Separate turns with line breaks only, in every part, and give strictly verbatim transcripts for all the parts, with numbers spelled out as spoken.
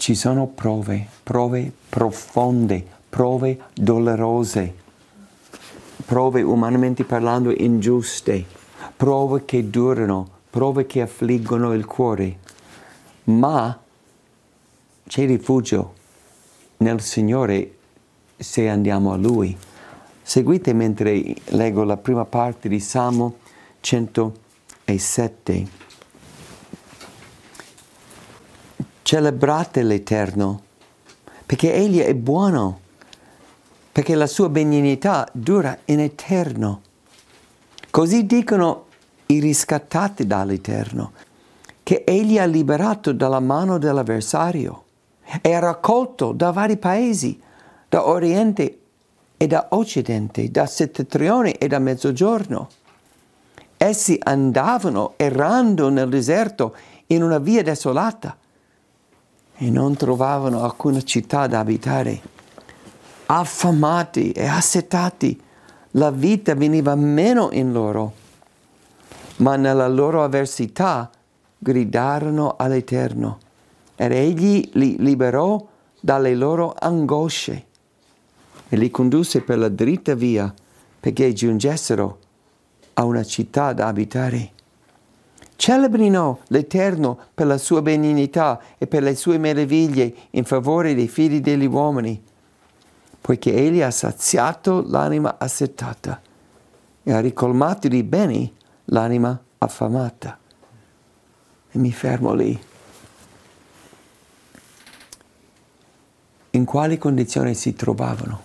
ci sono prove, prove profonde, prove dolorose, prove umanamente parlando ingiuste, prove che durano, prove che affliggono il cuore, ma c'è rifugio nel Signore se andiamo a Lui. Seguite mentre leggo la prima parte di Salmo centosette. Celebrate l'Eterno, perché Egli è buono, perché la sua benignità dura in eterno. Così dicono i riscattati dall'Eterno, che Egli ha liberato dalla mano dell'avversario e ha raccolto da vari paesi, da Oriente e da Occidente, da settentrione e da mezzogiorno. Essi andavano errando nel deserto in una via desolata e non trovavano alcuna città da abitare. Affamati e assetati, la vita veniva meno in loro, ma nella loro avversità gridarono all'Eterno ed Egli li liberò dalle loro angosce e li condusse per la dritta via perché giungessero a una città da abitare. Celebrino l'Eterno per la sua benignità e per le sue meraviglie in favore dei figli degli uomini, poiché Egli ha saziato l'anima assetata e ha ricolmato di beni l'anima affamata. E mi fermo lì. In quali condizioni si trovavano?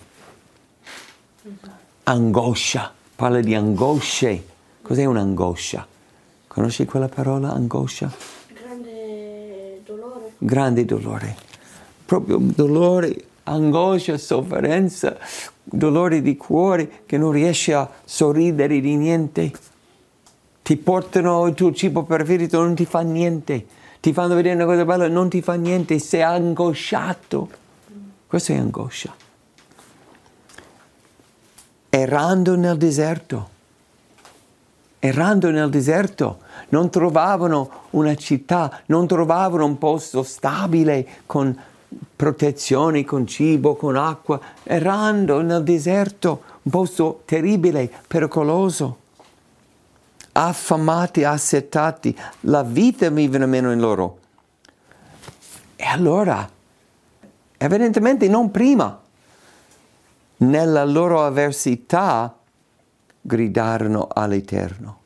Angoscia. Parla di angosce. Cos'è un'angoscia? Conosci quella parola, angoscia?
Grande dolore.
Grande dolore. Proprio dolore, angoscia, sofferenza, dolore di cuore che non riesci a sorridere di niente. Ti portano il tuo cibo preferito, non ti fa niente. Ti fanno vedere una cosa bella, non ti fa niente. Sei angosciato. Questa è angoscia. Errando nel deserto. Errando nel deserto. Non trovavano una città, non trovavano un posto stabile con protezione, con cibo, con acqua. Errando nel deserto, un posto terribile, pericoloso. Affamati, assetati, la vita veniva meno in loro. E allora, evidentemente non prima, nella loro avversità gridarono all'Eterno.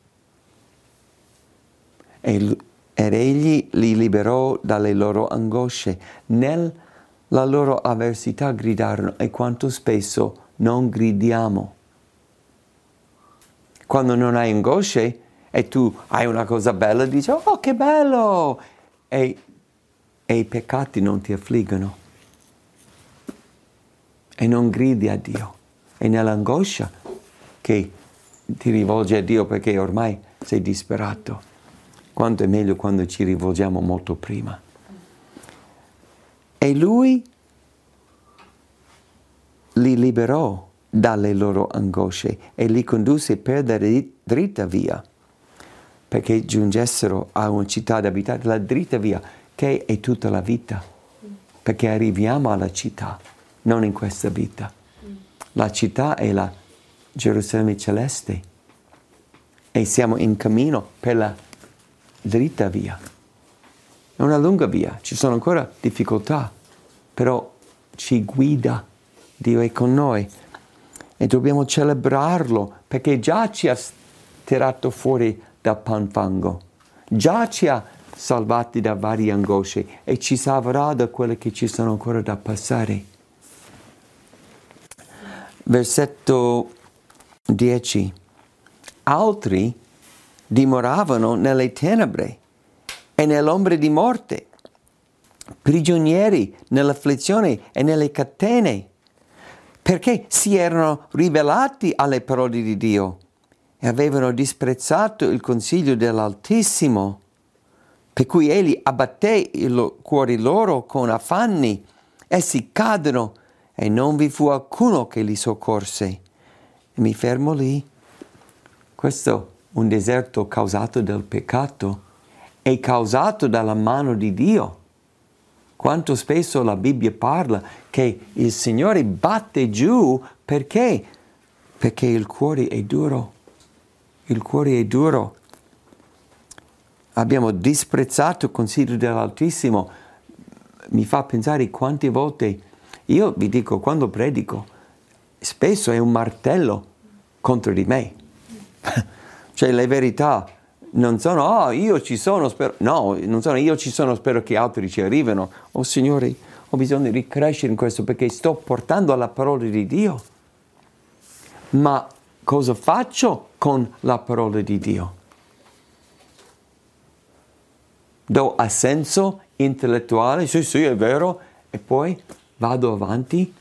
E, ed Egli li liberò dalle loro angosce. Nella loro avversità gridarono. E quanto spesso non gridiamo? Quando non hai angosce e tu hai una cosa bella, dici, oh che bello! E, e i peccati non ti affliggono. E non gridi a Dio. È nell'angoscia che ti rivolgi a Dio perché ormai sei disperato. Quanto è meglio quando ci rivolgiamo molto prima. E Lui li liberò dalle loro angosce e li condusse per la dritta via, perché giungessero a una città da abitare, la dritta via, che è tutta la vita, perché arriviamo alla città, non in questa vita. La città è la Gerusalemme celeste e siamo in cammino per la dritta via. È una lunga via, ci sono ancora difficoltà, però ci guida, Dio è con noi. E dobbiamo celebrarlo perché già ci ha tirato fuori dal panfango, già ci ha salvati da varie angosce e ci salverà da quelle che ci sono ancora da passare. Versetto dieci. Altri dimoravano nelle tenebre e nell'ombra di morte, prigionieri nell'afflizione e nelle catene, perché si erano ribellati alle parole di Dio e avevano disprezzato il consiglio dell'Altissimo, per cui egli abbatté i cuori loro con affanni. Essi cadono e non vi fu alcuno che li soccorse. E mi fermo lì. Questo è un deserto causato dal peccato e causato dalla mano di Dio. Quanto spesso la Bibbia parla che il Signore batte giù perché? Perché il cuore è duro. Il cuore è duro. Abbiamo disprezzato il consiglio dell'Altissimo. Mi fa pensare quante volte, io vi dico, quando predico, spesso è un martello contro di me. Cioè le verità non sono, oh io ci sono, spero, no, non sono io ci sono, spero che altri ci arrivino. Oh Signore, ho bisogno di crescere in questo perché sto portando la parola di Dio. Ma cosa faccio con la parola di Dio? Do assenso intellettuale, sì sì è vero, e poi vado avanti?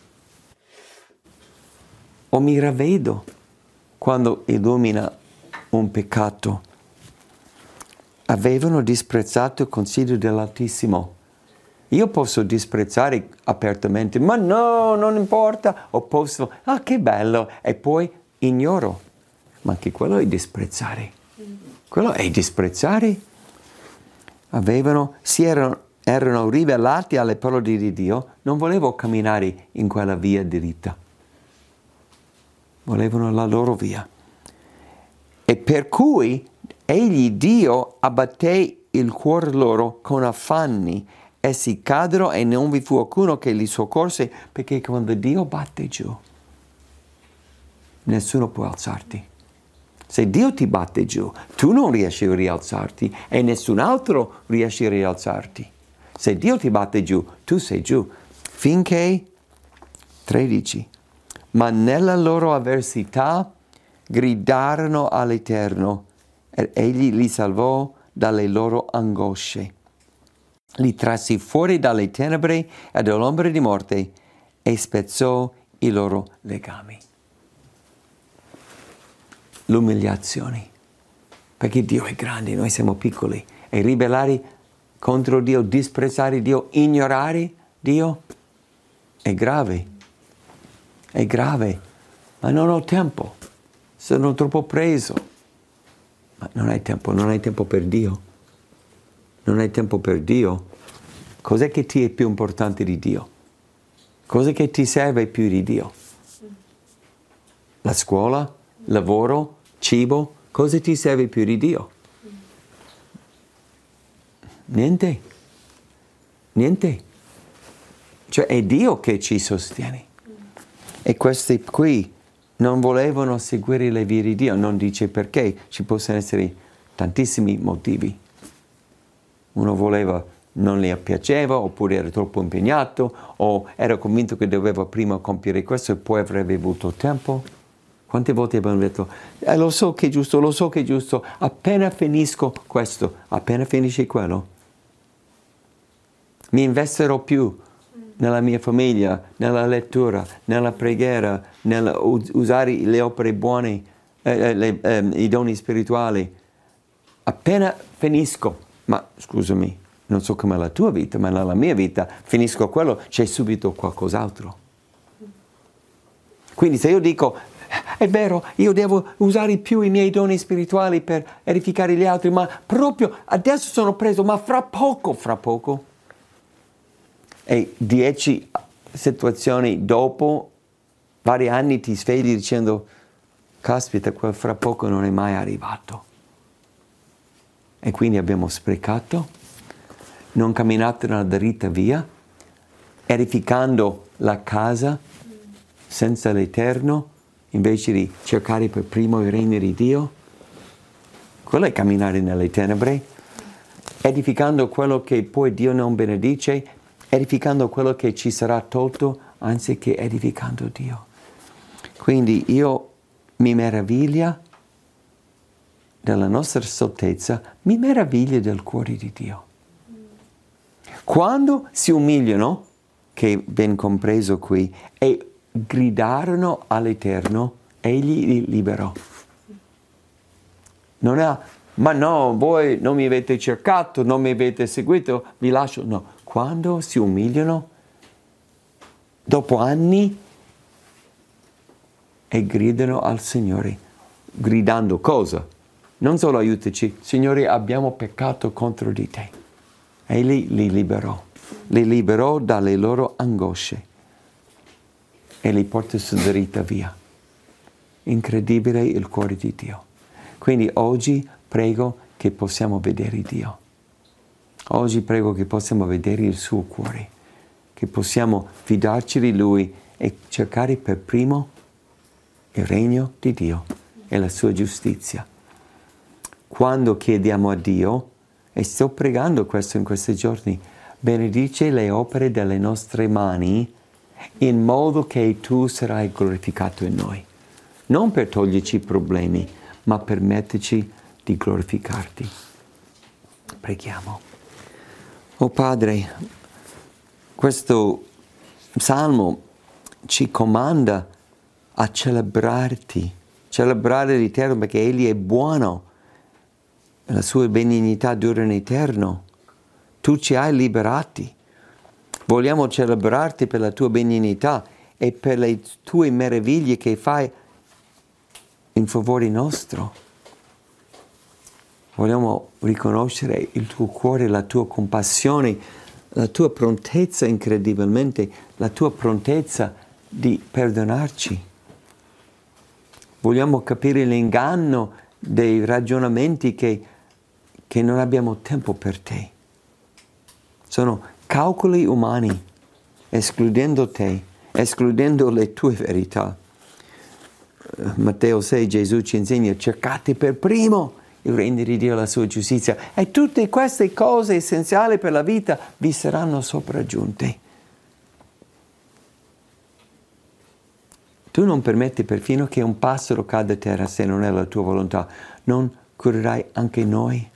O mi ravvedo quando illumina un peccato? Avevano disprezzato il consiglio dell'Altissimo. Io posso disprezzare apertamente, ma no, non importa, o posso, ah che bello, e poi ignoro. Ma anche quello è disprezzare. Quello è disprezzare. Avevano, si erano, erano rivelati alle parole di Dio, non volevano camminare in quella via diritta. Volevano la loro via. E per cui egli, Dio, abbatté il cuore loro con affanni. Essi caddero e non vi fu alcuno che li soccorse, perché quando Dio batte giù, nessuno può alzarti. Se Dio ti batte giù, tu non riesci a rialzarti e nessun altro riesce a rialzarti. Se Dio ti batte giù, tu sei giù. Finché, tredici, ma nella loro avversità gridarono all'Eterno e egli li salvò dalle loro angosce. Li trasse fuori dalle tenebre e dall'ombra di morte e spezzò i loro legami. L'umiliazione, perché Dio è grande, noi siamo piccoli, e ribellare contro Dio, disprezzare Dio, ignorare Dio è grave, è grave, ma non ho tempo, sono troppo preso. Ma non hai tempo, non hai tempo per Dio, non hai tempo per Dio. Cos'è che ti è più importante di Dio? Cos'è che ti serve più di Dio? La scuola, lavoro, cibo, cosa ti serve più di Dio? Niente, niente. Cioè è Dio che ci sostiene. E questi qui non volevano seguire le vie di Dio, non dice perché, ci possono essere tantissimi motivi. Uno voleva, non le piaceva, oppure era troppo impegnato, o era convinto che doveva prima compiere questo e poi avrebbe avuto tempo. Quante volte abbiamo detto, eh, lo so che è giusto, lo so che è giusto, appena finisco questo, appena finisci quello, mi investirò più nella mia famiglia, nella lettura, nella preghiera, nel usare le opere buone, eh, le, eh, i doni spirituali. Appena finisco, ma scusami, non so com'è la tua vita, ma nella mia vita, finisco quello, c'è subito qualcos'altro. Quindi se io dico, è vero, io devo usare più i miei doni spirituali per edificare gli altri, ma proprio adesso sono preso, ma fra poco, fra poco. E dieci situazioni dopo, vari anni ti svegli dicendo, caspita, quel fra poco non è mai arrivato. E quindi abbiamo sprecato, non camminato nella dritta via, edificando la casa senza l'Eterno, invece di cercare per primo il regno di Dio. Quello è camminare nelle tenebre, edificando quello che poi Dio non benedice, edificando quello che ci sarà tolto, anziché edificando Dio. Quindi io mi meraviglio della nostra sottezza, mi meraviglio del cuore di Dio. Quando si umiliano, che è ben compreso qui, e gridarono all'Eterno, egli li liberò. Non è, ma no, voi non mi avete cercato, non mi avete seguito, vi lascio. No, quando si umiliano, dopo anni, e gridano al Signore, gridando cosa? Non solo aiutaci, Signore, abbiamo peccato contro di te. Egli li liberò. li liberò dalle loro angosce e li porta su dritta via. Incredibile il cuore di Dio. Quindi oggi prego che possiamo vedere Dio. Oggi prego che possiamo vedere il suo cuore, che possiamo fidarci di Lui e cercare per primo il regno di Dio e la sua giustizia. Quando chiediamo a Dio, e sto pregando questo in questi giorni, benedice le opere delle nostre mani in modo che tu sarai glorificato in noi. Non per toglierci i problemi, ma per metterci di glorificarti. Preghiamo. Oh Padre, questo Salmo ci comanda a celebrarti, celebrare l'Eterno perché Egli è buono, la sua benignità dura in eterno. Tu ci hai liberati. Vogliamo celebrarti per la tua benignità e per le tue meraviglie che fai in favore nostro. Vogliamo riconoscere il tuo cuore, la tua compassione, la tua prontezza incredibilmente, la tua prontezza di perdonarci. Vogliamo capire l'inganno dei ragionamenti che, che non abbiamo tempo per te. Sono calcoli umani, escludendo te, escludendo le tue verità. Matteo sei, Gesù ci insegna, cercate per primo il regno di Dio e la sua giustizia e tutte queste cose essenziali per la vita vi saranno sopraggiunte. Tu non permetti perfino che un passero cada a terra se non è la tua volontà. Non curerai anche noi?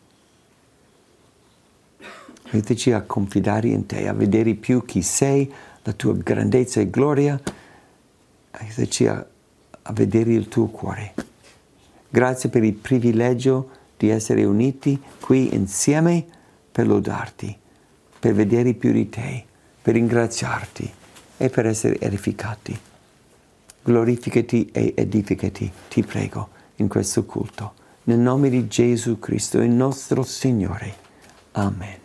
Aiutaci a confidare in te, a vedere più chi sei, la tua grandezza e gloria. Aiutaci a, a vedere il tuo cuore. Grazie per il privilegio di essere uniti qui insieme per lodarti, per vedere più di te, per ringraziarti e per essere edificati. Glorificati e edificati, ti prego, in questo culto. Nel nome di Gesù Cristo, il nostro Signore. Amen.